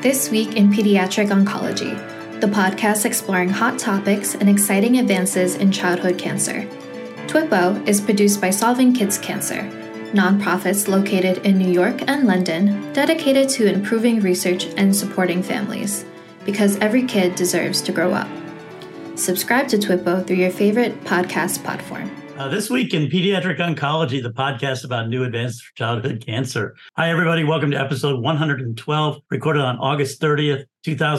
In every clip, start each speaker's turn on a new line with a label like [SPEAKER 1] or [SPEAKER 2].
[SPEAKER 1] This Week in Pediatric Oncology, the podcast exploring hot topics and exciting advances in childhood cancer. TWIPO is produced by Solving Kids Cancer, nonprofits located in New York and London dedicated to improving research and supporting families, because every kid deserves to grow up. Subscribe to TWIPO through your favorite podcast platform.
[SPEAKER 2] This Week in Pediatric Oncology, the podcast about new advances for childhood cancer. Hi, everybody. Welcome to episode 112, recorded on August 30th,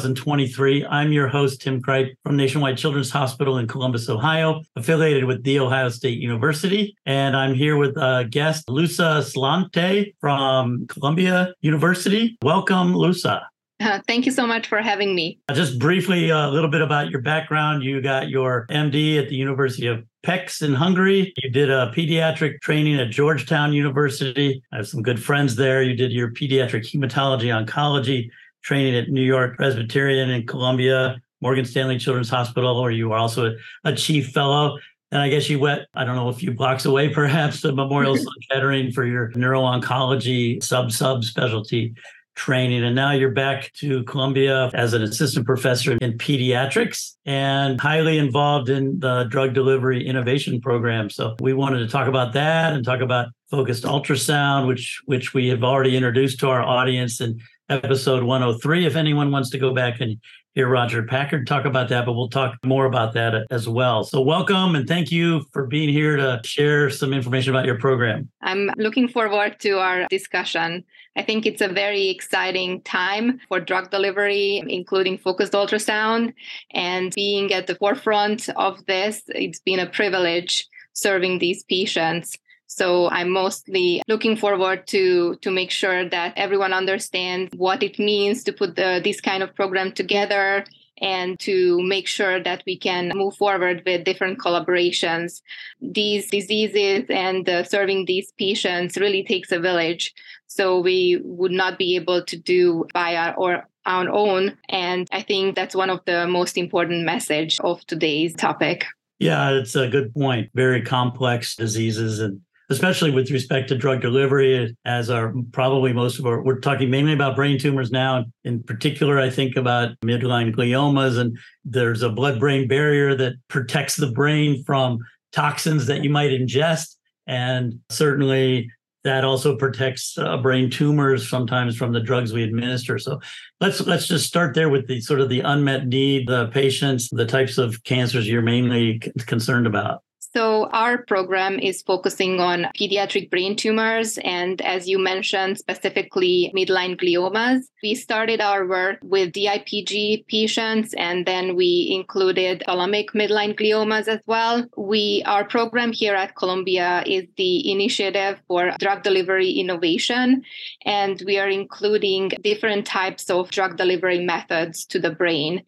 [SPEAKER 2] 2023. I'm your host, Tim Kripe from Nationwide Children's Hospital in Columbus, Ohio, affiliated with The Ohio State University. And I'm here with guest Lusa Slante from Columbia University. Welcome, Lusa.
[SPEAKER 3] Thank you so much for having me.
[SPEAKER 2] Just briefly, a little bit about your background. You got your MD at the University of Pécs in Hungary. You did a pediatric training at Georgetown University. I have some good friends there. You did your pediatric hematology oncology training at New York Presbyterian in Columbia, Morgan Stanley Children's Hospital, where you were also a chief fellow. And I guess you went, I don't know, a few blocks away, perhaps, to Memorial Sloan Kettering for your neuro-oncology subspecialty training. And now you're back to Columbia as an assistant professor in pediatrics and highly involved in the drug delivery innovation program. So we wanted to talk about that and talk about focused ultrasound, which we have already introduced to our audience in episode 103. If anyone wants to go back and hear Roger Packard talk about that, but we'll talk more about that as well. So welcome and thank you for being here to share some information about your program.
[SPEAKER 3] I'm looking forward to our discussion. I think it's a very exciting time for drug delivery, including focused ultrasound. And being at the forefront of this, it's been a privilege serving these patients. So I'm mostly looking forward to make sure that everyone understands what it means to put this kind of program together and to make sure that we can move forward with different collaborations. These diseases and serving these patients really takes a village. So we would not be able to do by our own. And I think that's one of the most important message of today's topic.
[SPEAKER 2] Yeah, it's a good point. Very complex diseases, and especially with respect to drug delivery, as are probably most of we're talking mainly about brain tumors now. In particular, I think about midline gliomas, and there's a blood-brain barrier that protects the brain from toxins that you might ingest. And certainly that also protects brain tumors sometimes from the drugs we administer. So let's just start there with the sort of the unmet need, the patients, the types of cancers you're mainly concerned about.
[SPEAKER 3] So our program is focusing on pediatric brain tumors and, as you mentioned, specifically midline gliomas. We started our work with DIPG patients, and then we included thalamic midline gliomas as well. Our program here at Columbia is the Initiative for Drug Delivery Innovation, and we are including different types of drug delivery methods to the brain.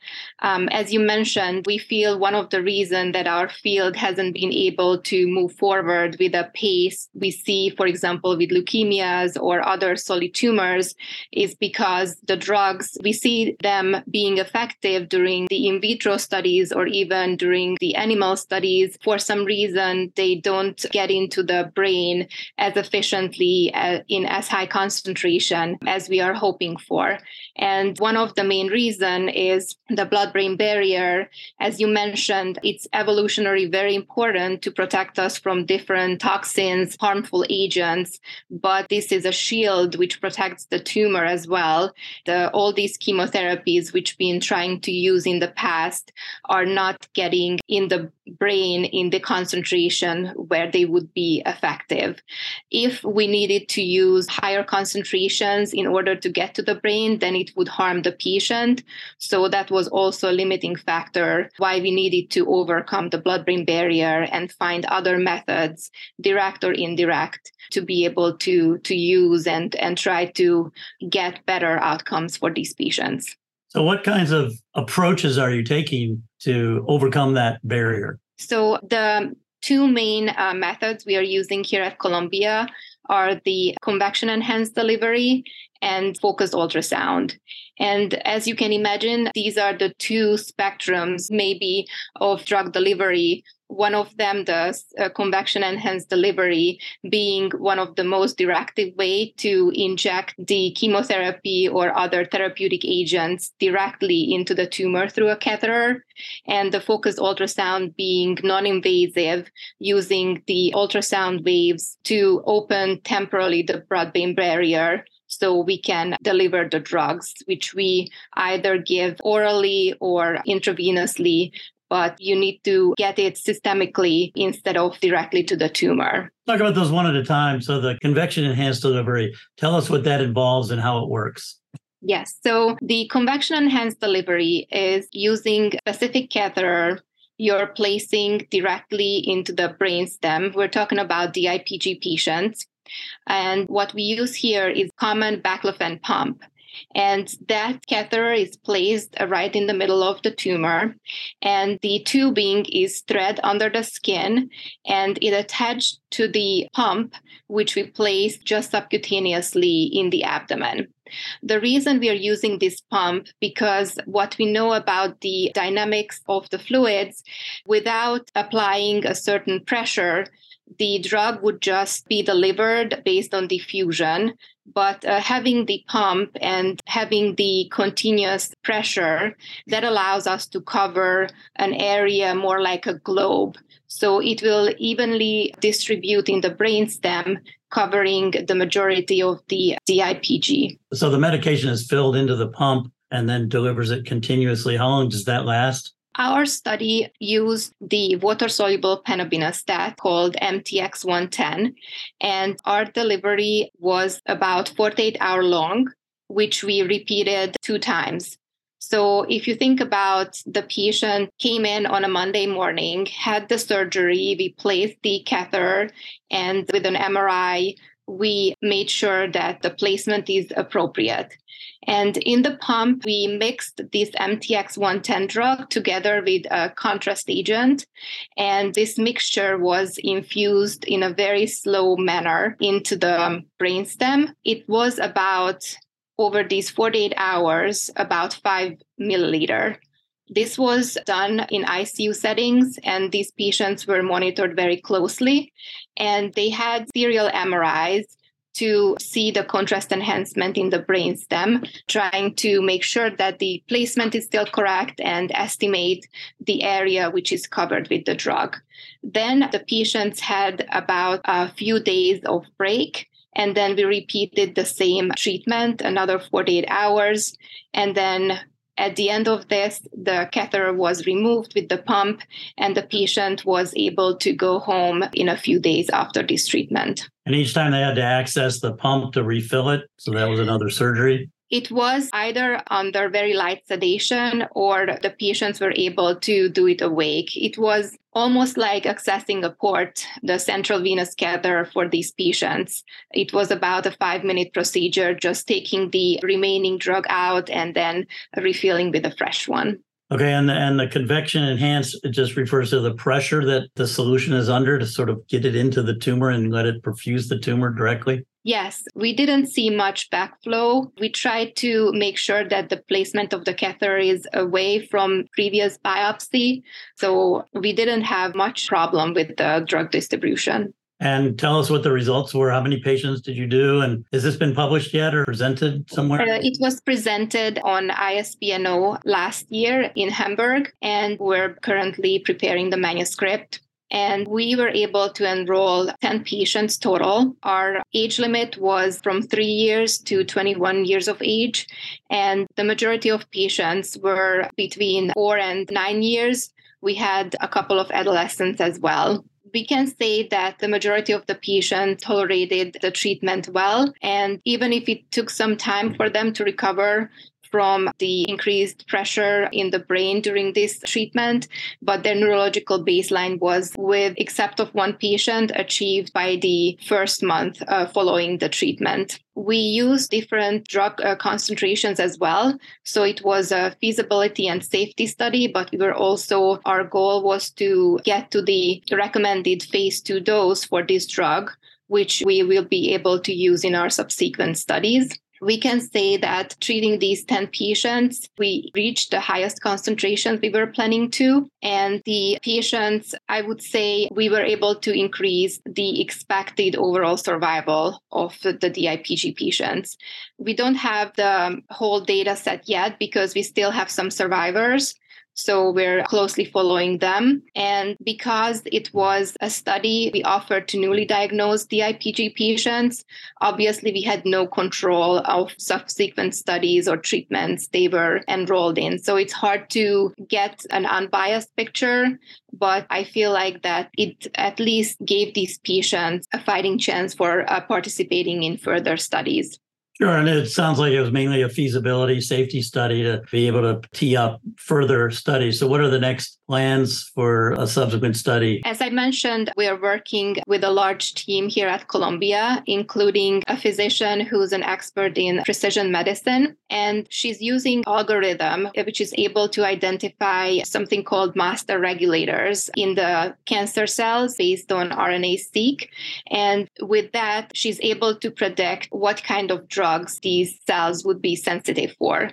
[SPEAKER 3] As you mentioned, we feel one of the reasons that our field hasn't been able to move forward with a pace we see, for example, with leukemias or other solid tumors, is because the drugs, we see them being effective during the in vitro studies or even during the animal studies. For some reason, they don't get into the brain as efficiently in as high concentration as we are hoping for. And one of the main reasons is the blood-brain barrier. As you mentioned, it's evolutionary very important to protect us from different toxins, harmful agents, but this is a shield which protects the tumor as well. All these chemotherapies which we've been trying to use in the past are not getting in the brain in the concentration where they would be effective. If we needed to use higher concentrations in order to get to the brain, then it would harm the patient. So that was also a limiting factor why we needed to overcome the blood-brain barrier and find other methods, direct or indirect, to be able to use and try to get better outcomes for these patients.
[SPEAKER 2] So what kinds of approaches are you taking to overcome that barrier?
[SPEAKER 3] So the two main methods we are using here at Columbia are the convection-enhanced delivery and focused ultrasound. And as you can imagine, these are the two spectrums maybe of drug delivery. One of them, the convection-enhanced delivery, being one of the most directive way to inject the chemotherapy or other therapeutic agents directly into the tumor through a catheter, and the focused ultrasound being non-invasive, using the ultrasound waves to open temporarily the blood-brain barrier so we can deliver the drugs, which we either give orally or intravenously, but you need to get it systemically instead of directly to the tumor.
[SPEAKER 2] Talk about those one at a time. So the convection-enhanced delivery, tell us what that involves and how it works.
[SPEAKER 3] Yes. So the convection-enhanced delivery is using a specific catheter you're placing directly into the brainstem. We're talking about DIPG patients. And what we use here is common baclofen pump. And that catheter is placed right in the middle of the tumor. And the tubing is thread under the skin, and it attached to the pump, which we place just subcutaneously in the abdomen. The reason we are using this pump, because what we know about the dynamics of the fluids, without applying a certain pressure, the drug would just be delivered based on diffusion. But having the pump and having the continuous pressure, that allows us to cover an area more like a globe. So it will evenly distribute in the brainstem, covering the majority of the DIPG.
[SPEAKER 2] So the medication is filled into the pump and then delivers it continuously. How long does that last?
[SPEAKER 3] Our study used the water-soluble penobinostat called MTX-110, and our delivery was about 48 hours long, which we repeated 2 times. So if you think about the patient came in on a Monday morning, had the surgery, we placed the catheter, and with an MRI, we made sure that the placement is appropriate. And in the pump, we mixed this MTX-110 drug together with a contrast agent. And this mixture was infused in a very slow manner into the brainstem. It was about, over these 48 hours, about 5 milliliter. This was done in ICU settings, and these patients were monitored very closely. And they had serial MRIs to see the contrast enhancement in the brainstem, trying to make sure that the placement is still correct and estimate the area which is covered with the drug. Then the patients had about a few days of break, and then we repeated the same treatment, another 48 hours, and then at the end of this, the catheter was removed with the pump, and the patient was able to go home in a few days after this treatment.
[SPEAKER 2] And each time they had to access the pump to refill it, so that was another surgery?
[SPEAKER 3] It was either under very light sedation or the patients were able to do it awake. It was almost like accessing a port, the central venous catheter for these patients. It was about a 5-minute procedure, just taking the remaining drug out and then refilling with a fresh one.
[SPEAKER 2] Okay, and the convection enhanced, it just refers to the pressure that the solution is under to sort of get it into the tumor and let it perfuse the tumor directly?
[SPEAKER 3] Yes, we didn't see much backflow. We tried to make sure that the placement of the catheter is away from previous biopsy. So we didn't have much problem with the drug distribution.
[SPEAKER 2] And tell us what the results were. How many patients did you do? And has this been published yet or presented somewhere?
[SPEAKER 3] It was presented on ISPNO last year in Hamburg, and we're currently preparing the manuscript. And we were able to enroll 10 patients total. Our age limit was from 3 years to 21 years of age. And the majority of patients were between 4 and 9 years. We had a couple of adolescents as well. We can say that the majority of the patients tolerated the treatment well. And even if it took some time for them to recover from the increased pressure in the brain during this treatment, but their neurological baseline was, with except of one patient, achieved by the first month following the treatment. We used different drug concentrations as well. So it was a feasibility and safety study, but our goal was to get to the recommended phase 2 dose for this drug, which we will be able to use in our subsequent studies. we can say that treating these 10 patients, we reached the highest concentrations we were planning to. And the patients, I would say we were able to increase the expected overall survival of the DIPG patients. We don't have the whole data set yet because we still have some survivors. So we're closely following them. And because it was a study we offered to newly diagnosed DIPG patients, obviously we had no control of subsequent studies or treatments they were enrolled in. So it's hard to get an unbiased picture, but I feel like that it at least gave these patients a fighting chance for participating in further studies.
[SPEAKER 2] Sure. And it sounds like it was mainly a feasibility safety study to be able to tee up further studies. So what are the next plans for a subsequent study?
[SPEAKER 3] As I mentioned, we are working with a large team here at Columbia, including a physician who's an expert in precision medicine. And she's using algorithm, which is able to identify something called master regulators in the cancer cells based on RNA-seq. And with that, she's able to predict what kind of drugs these cells would be sensitive for.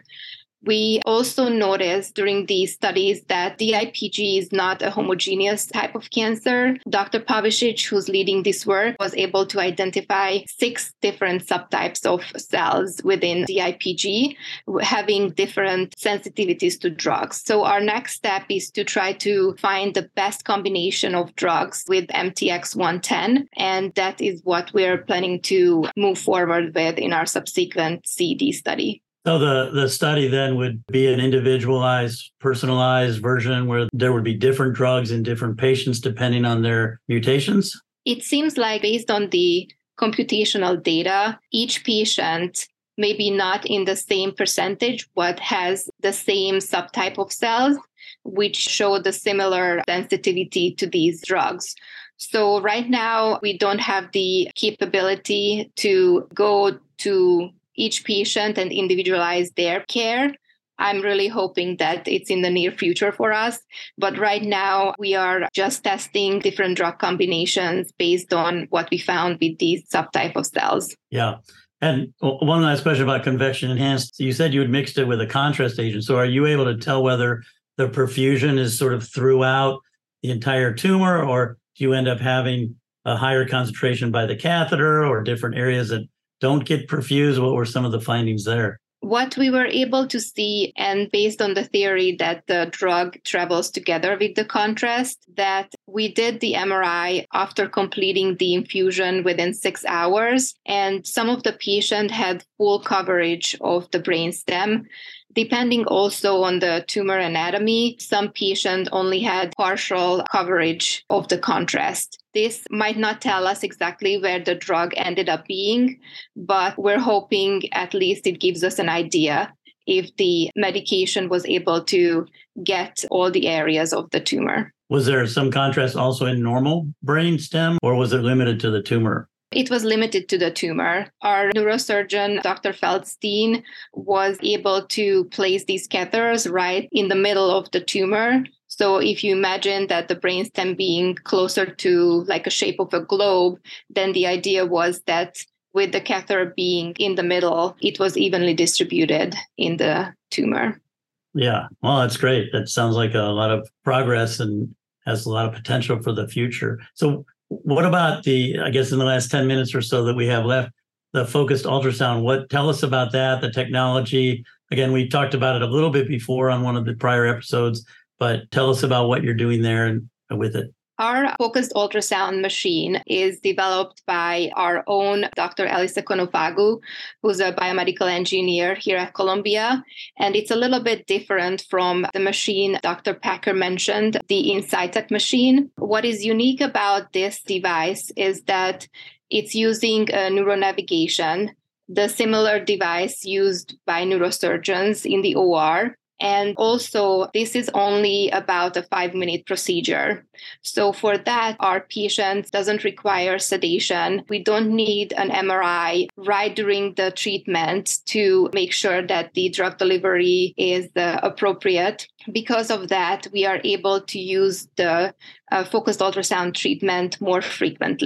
[SPEAKER 3] We also noticed during these studies that DIPG is not a homogeneous type of cancer. Dr. Pavicic, who's leading this work, was able to identify 6 different subtypes of cells within DIPG, having different sensitivities to drugs. So our next step is to try to find the best combination of drugs with MTX-110, and that is what we're planning to move forward with in our subsequent CD study.
[SPEAKER 2] So the study then would be an individualized, personalized version where there would be different drugs in different patients depending on their mutations?
[SPEAKER 3] It seems like based on the computational data, each patient maybe not in the same percentage, but has the same subtype of cells, which show the similar sensitivity to these drugs. So right now, we don't have the capability to go to each patient and individualize their care. I'm really hoping that it's in the near future for us. But right now, we are just testing different drug combinations based on what we found with these subtype of cells.
[SPEAKER 2] Yeah. And one last question about convection enhanced. So you said you had mixed it with a contrast agent. So are you able to tell whether the perfusion is sort of throughout the entire tumor, or do you end up having a higher concentration by the catheter or different areas that don't get perfused? What were some of the findings there?
[SPEAKER 3] What we were able to see, and based on the theory that the drug travels together with the contrast, that we did the MRI after completing the infusion within 6 hours, and some of the patient had full coverage of the brainstem. Depending also on the tumor anatomy, some patients only had partial coverage of the contrast. This might not tell us exactly where the drug ended up being, but we're hoping at least it gives us an idea if the medication was able to get all the areas of the tumor.
[SPEAKER 2] Was there some contrast also in normal brainstem, or was it limited to the tumor?
[SPEAKER 3] It was limited to the tumor. Our neurosurgeon, Dr. Feldstein, was able to place these catheters right in the middle of the tumor. So if you imagine that the brainstem being closer to like a shape of a globe, then the idea was that with the catheter being in the middle, it was evenly distributed in the tumor.
[SPEAKER 2] Yeah, well, that's great. That sounds like a lot of progress and has a lot of potential for the future. So what about I guess in the last 10 minutes or so that we have left, the focused ultrasound? Tell us about that, the technology. Again, we talked about it a little bit before on one of the prior episodes, but tell us about what you're doing there and with it.
[SPEAKER 3] Our focused ultrasound machine is developed by our own Dr. Elisa Konofagu, who's a biomedical engineer here at Columbia. And it's a little bit different from the machine Dr. Packer mentioned, the Insightec machine. What is unique about this device is that it's using neuronavigation, the similar device used by neurosurgeons in the OR. And also, this is only about a 5-minute procedure. So for that, our patient doesn't require sedation. We don't need an MRI right during the treatment to make sure that the drug delivery is appropriate. Because of that, we are able to use the focused ultrasound treatment more frequently.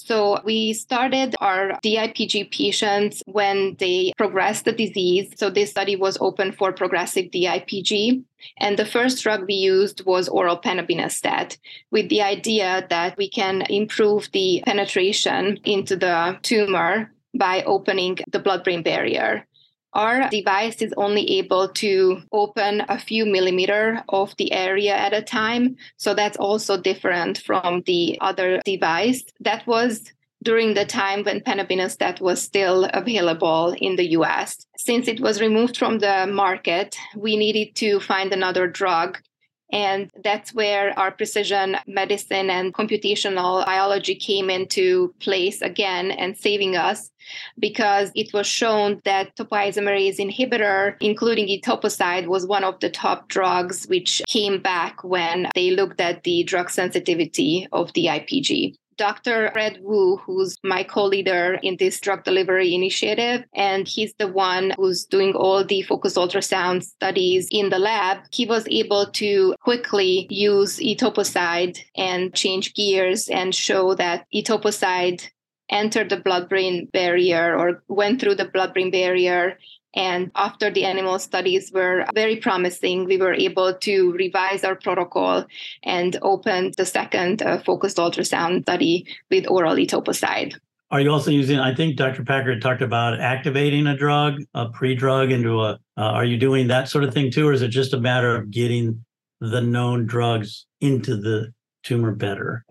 [SPEAKER 3] So we started our DIPG patients when they progressed the disease. So this study was open for progressive DIPG. And the first drug we used was oral panobinostat, with the idea that we can improve the penetration into the tumor by opening the blood-brain barrier. Our device is only able to open a few millimeters of the area at a time. So that's also different from the other device. That was during the time when panobinostat was still available in the US. Since it was removed from the market, we needed to find another drug. And that's where our precision medicine and computational biology came into place again and saving us, because it was shown that topoisomerase inhibitor, including etoposide, was one of the top drugs which came back when they looked at the drug sensitivity of the IPG. Dr. Fred Wu, who's my co-leader in this drug delivery initiative, and he's the one who's doing all the focused ultrasound studies in the lab, he was able to quickly use etoposide and change gears and show that etoposide entered the blood-brain barrier or went through the blood-brain barrier. And after the animal studies were very promising, we were able to revise our protocol and open the second focused ultrasound study with oral etoposide.
[SPEAKER 2] Are you also using, I think Dr. Packard talked about activating a drug, a pre-drug into are you doing that sort of thing too? Or is it just a matter of getting the known drugs into the tumor better?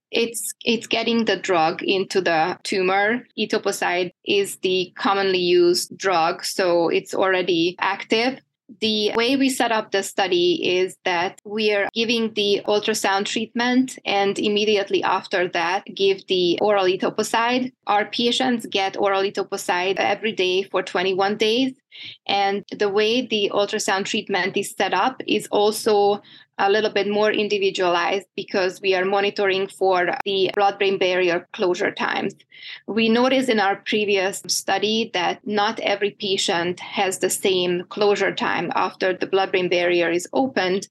[SPEAKER 3] It's getting the drug into the tumor. Etoposide is the commonly used drug, so it's already active. The way we set up the study is that we are giving the ultrasound treatment and immediately after that give the oral etoposide. Our patients get oral etoposide every day for 21 days. And the way the ultrasound treatment is set up is also a little bit more individualized because we are monitoring for the blood-brain barrier closure times. We noticed in our previous study that not every patient has the same closure time after the blood-brain barrier is opened.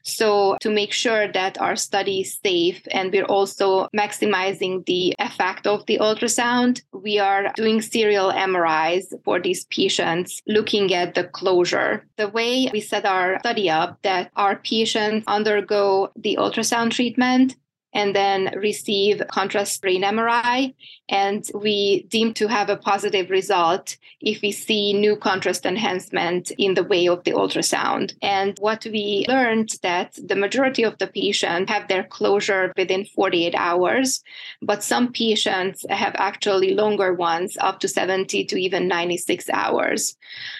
[SPEAKER 3] So to make sure that our study is safe and we're also maximizing the effect of the ultrasound, we are doing serial MRIs for these patients looking at the closure. The way we set our study up, that our patients undergo the ultrasound treatment and then receive contrast brain MRI. And we deem to have a positive result if we see new contrast enhancement in the way of the ultrasound. And what we learned that the majority of the patients have their closure within 48 hours, but some patients have actually longer ones, up to 70 to even 96 hours.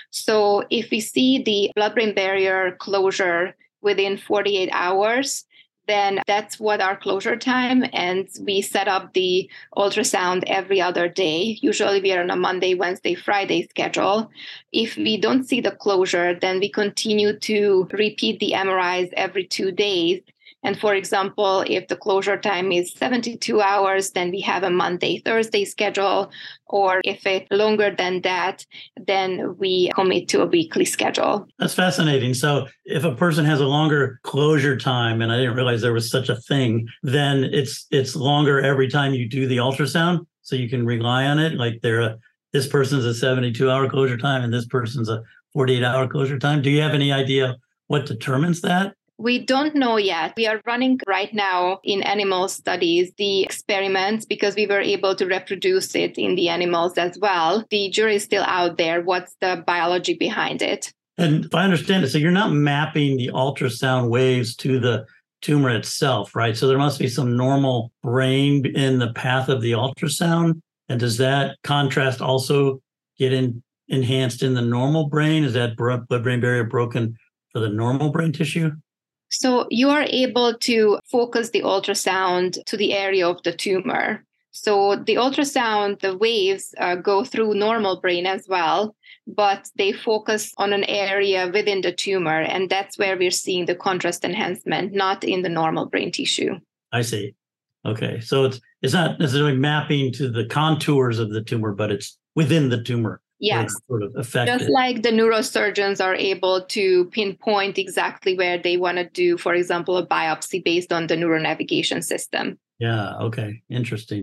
[SPEAKER 3] So if we see the blood-brain barrier closure within 48 hours, then that's what our closure time. And we set up the ultrasound every other day. Usually we are on a Monday, Wednesday, Friday schedule. If we don't see the closure, then we continue to repeat the MRIs every 2 days. And for example, if the closure time is 72 hours, then we have a Monday, Thursday schedule. Or if it's longer than that, then we commit to a weekly schedule.
[SPEAKER 2] That's fascinating. So if a person has a longer closure time, and I didn't realize there was such a thing, then it's longer every time you do the ultrasound. So you can rely on it. Like this person's a 72-hour closure time and this person's a 48-hour closure time. Do you have any idea what determines that?
[SPEAKER 3] We don't know yet. We are running right now in animal studies the experiments because we were able to reproduce it in the animals as well. The jury is still out there. What's the biology behind it?
[SPEAKER 2] And if I understand it, so you're not mapping the ultrasound waves to the tumor itself, right? So there must be some normal brain in the path of the ultrasound. And does that contrast also get enhanced in the normal brain? Is that blood-brain barrier broken for the normal brain tissue?
[SPEAKER 3] So you are able to focus the ultrasound to the area of the tumor. So the ultrasound, the waves go through normal brain as well, but they focus on an area within the tumor. And that's where we're seeing the contrast enhancement, not in the normal brain tissue.
[SPEAKER 2] I see. Okay. So it's not necessarily mapping to the contours of the tumor, but it's within the tumor.
[SPEAKER 3] Yes.
[SPEAKER 2] Sort of affected.
[SPEAKER 3] Just like the neurosurgeons are able to pinpoint exactly where they want to do, for example, a biopsy based on the neuronavigation system.
[SPEAKER 2] Yeah. Okay. Interesting.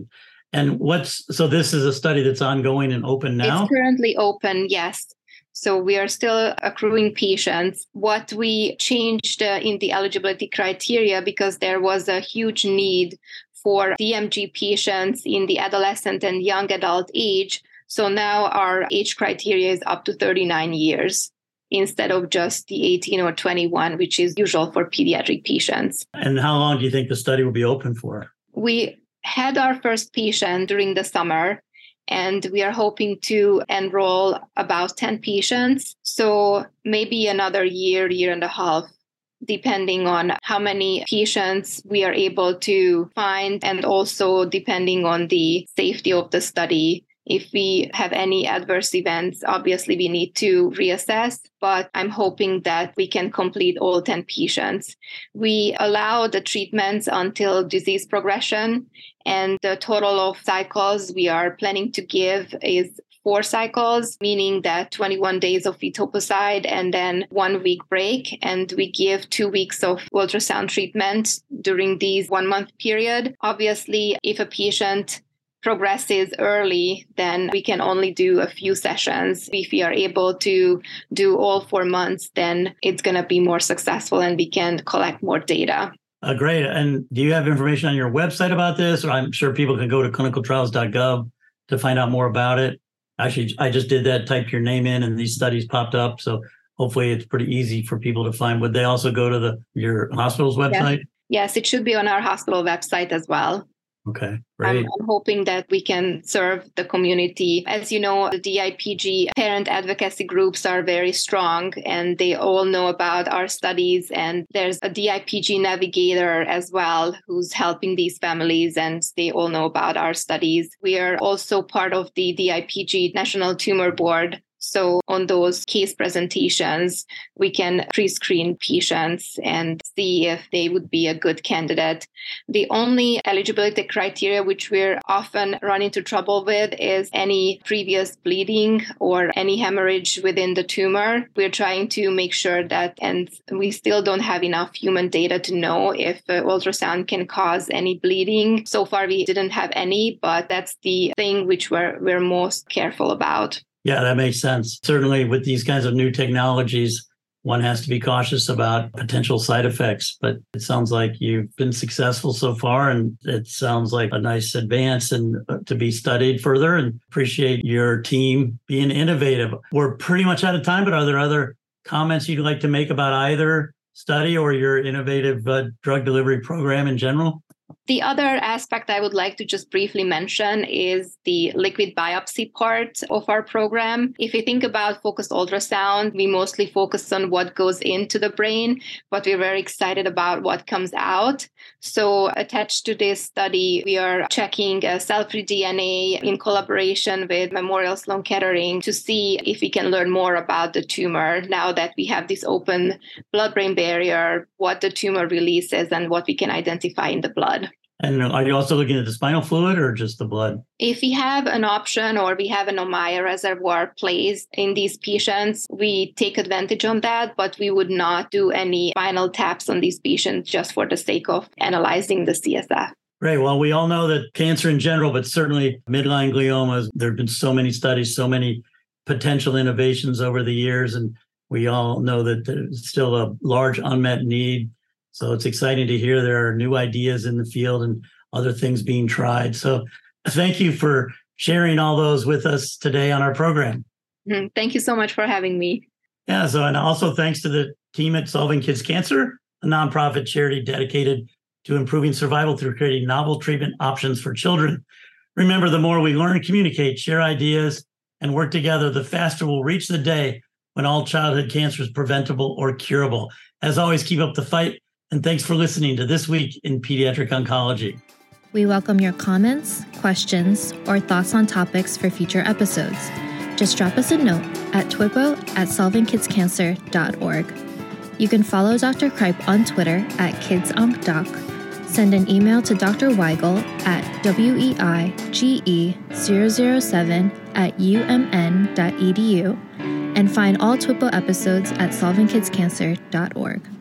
[SPEAKER 2] And so this is a study that's ongoing and open now?
[SPEAKER 3] It's currently open, yes. So we are still accruing patients. What we changed in the eligibility criteria, because there was a huge need for DMG patients in the adolescent and young adult age. So now our age criteria is up to 39 years instead of just the 18 or 21, which is usual for pediatric patients.
[SPEAKER 2] And how long do you think the study will be open for?
[SPEAKER 3] We had our first patient during the summer, and we are hoping to enroll about 10 patients. So maybe another year and a half, depending on how many patients we are able to find, and also depending on the safety of the study. If we have any adverse events, obviously we need to reassess, but I'm hoping that we can complete all 10 patients. We allow the treatments until disease progression, and the total of cycles we are planning to give is 4 cycles, meaning that 21 days of etoposide and then 1 week break. And we give 2 weeks of ultrasound treatment during these 1 month period. Obviously, if a patient progresses early, then we can only do a few sessions. If we are able to do all 4 months, then it's going to be more successful and we can collect more data.
[SPEAKER 2] Great. And do you have information on your website about this? Or I'm sure people can go to clinicaltrials.gov to find out more about it. Actually, I just did that, typed your name in, and these studies popped up. So hopefully it's pretty easy for people to find. Would they also go to your hospital's website?
[SPEAKER 3] Yes, it should be on our hospital website as well.
[SPEAKER 2] Okay, great.
[SPEAKER 3] I'm hoping that we can serve the community. As you know, the DIPG parent advocacy groups are very strong, and they all know about our studies. And there's a DIPG navigator as well who's helping these families, and they all know about our studies. We are also part of the DIPG National Tumor Board. So on those case presentations, we can pre-screen patients and see if they would be a good candidate. The only eligibility criteria which we're often run into trouble with is any previous bleeding or any hemorrhage within the tumor. We're trying to make sure that, and we still don't have enough human data to know if ultrasound can cause any bleeding. So far, we didn't have any, but that's the thing which we're most careful about.
[SPEAKER 2] Yeah, that makes sense. Certainly with these kinds of new technologies, one has to be cautious about potential side effects. But it sounds like you've been successful so far, and it sounds like a nice advance and to be studied further, and appreciate your team being innovative. We're pretty much out of time, but are there other comments you'd like to make about either study or your innovative drug delivery program in general?
[SPEAKER 3] The other aspect I would like to just briefly mention is the liquid biopsy part of our program. If you think about focused ultrasound, we mostly focus on what goes into the brain, but we're very excited about what comes out. So attached to this study, we are checking cell-free DNA in collaboration with Memorial Sloan Kettering to see if we can learn more about the tumor now that we have this open blood-brain barrier, what the tumor releases and what we can identify in the blood.
[SPEAKER 2] And are you also looking at the spinal fluid or just the blood?
[SPEAKER 3] If we have an option or we have an Ommaya reservoir placed in these patients, we take advantage of that, but we would not do any spinal taps on these patients just for the sake of analyzing the CSF.
[SPEAKER 2] Great. Well, we all know that cancer in general, but certainly midline gliomas, there have been so many studies, so many potential innovations over the years, and we all know that there's still a large unmet need. So it's exciting to hear there are new ideas in the field and other things being tried. So thank you for sharing all those with us today on our program.
[SPEAKER 3] Thank you so much for having me.
[SPEAKER 2] Yeah. So, and also thanks to the team at Solving Kids Cancer, a nonprofit charity dedicated to improving survival through creating novel treatment options for children. Remember, the more we learn, communicate, share ideas, and work together, the faster we'll reach the day when all childhood cancer is preventable or curable. As always, keep up the fight. And thanks for listening to This Week in Pediatric Oncology.
[SPEAKER 1] We welcome your comments, questions, or thoughts on topics for future episodes. Just drop us a note at twippo@solvingkidscancer.org. You can follow Dr. Kripe on Twitter at KidsOncDoc, send an email to Dr. Weigel at weige007@umn.edu, and find all TWIPO episodes at solvingkidscancer.org.